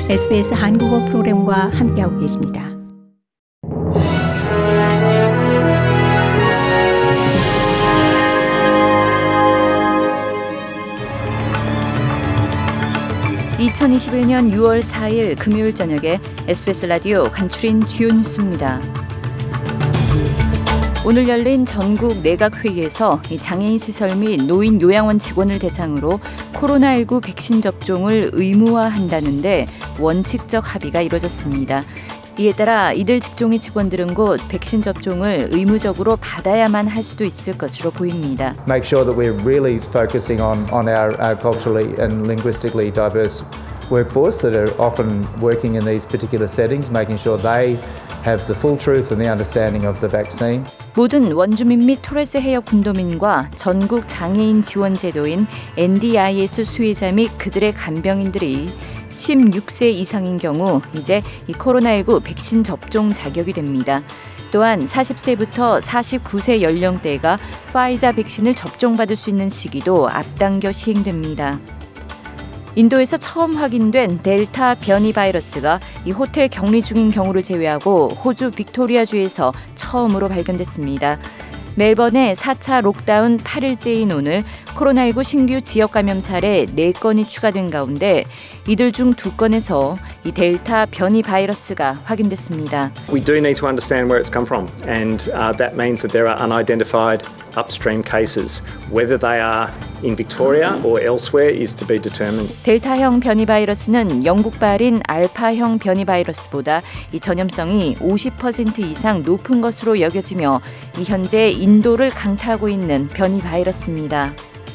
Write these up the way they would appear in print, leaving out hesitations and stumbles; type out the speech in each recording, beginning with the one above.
SBS 한국어 프로그램과 함께하고 계십니다. (2021년 6월 4일) 금요일 저녁에 SBS 라디오 간추린 주요 뉴스입니다. 오늘 열린 전국 내각회의에서 장애인 시설 및 노인 요양원 직원을 대상으로 코로나19 백신 접종을 의무화한다는데 원칙적 합의가 이루어졌습니다. 이에 따라 이들 직종의 직원들은 곧 백신 접종을 의무적으로 받아야만 할 수도 있을 것으로 보입니다. Make sure that we're really focusing on our culturally and linguistically diverse workforce that are often working in these particular settings, making sure they have the full truth and the understanding of the vaccine. 모든 원주민 및 토레스 해역 군도민과 전국 장애인 지원 제도인 NDIS 수혜자 및 그들의 간병인들이 16세 이상인 경우 이제 이 코로나19 백신 접종 자격이 됩니다. 또한 40세부터 49세 연령대가 파이자 백신을 접종받을 수 있는 시기도 앞당겨 시행됩니다. 인도에서 처음 확인된 델타 변이 바이러스가 이 호텔 격리 중인 경우를 제외하고 호주 빅토리아주에서 처음으로 발견됐습니다. 멜번의 4차 록다운 8일째인 오늘 코로나19 신규 지역 감염 사례 4건이 추가된 가운데 이들 중 2건에서 이 델타 변이 바이러스가 확인됐습니다. We do need to understand where it's come from, and that means that there are unidentified upstream cases. Whether they are in Victoria or elsewhere is to be determined. 델타형 변이 바이러스는 영국발인 알파형 변이 바이러스보다 이 전염성이 50% 이상 높은 것으로 여겨지며 이 현재 인도를 강타하고 있는 변이 바이러스입니다.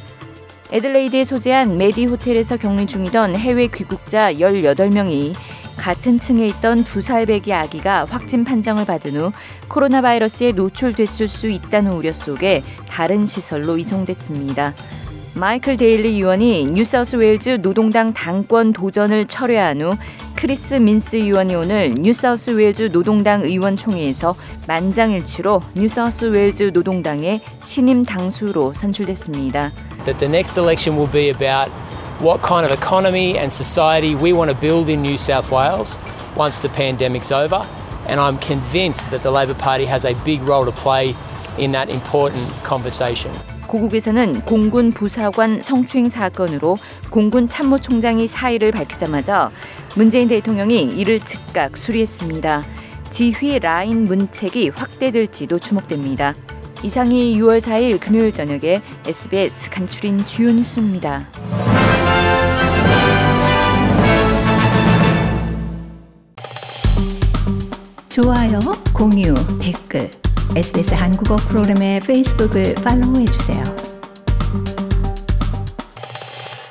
애들레이드에 소재한 메디 호텔에서 격리 중이던 해외 귀국자 18명이 같은 층에 있던 2살 배기 아기가 확진 판정을 받은 후 코로나 바이러스에 노출됐을 수 있다는 우려 속에 다른 시설로 이송됐습니다. 마이클 데일리 의원이 뉴사우스웨일즈 노동당 당권 도전을 철회한 후 크리스 민스 의원이 오늘 뉴사우스웨일즈 노동당 의원총회에서 만장일치로 뉴사우스웨일즈 노동당의 신임 당수로 선출됐습니다. That the next election will be about what kind of economy and society we want to build in New South Wales once the pandemic's over, and I'm convinced that the Labor Party has a big role to play in that important conversation. 고국에서는 공군 부사관 성추행 사건으로 공군 참모총장이 사의를 밝히자마자 문재인 대통령이 이를 즉각 수리했습니다. 지휘 라인 문책이 확대될지도 주목됩니다. 이상이 6월 4일 금요일 저녁에 SBS 간추린 주요 뉴스입니다. 좋아요, 공유, 댓글 SBS 한국어 프로그램의 페이스북을 팔로우해주세요.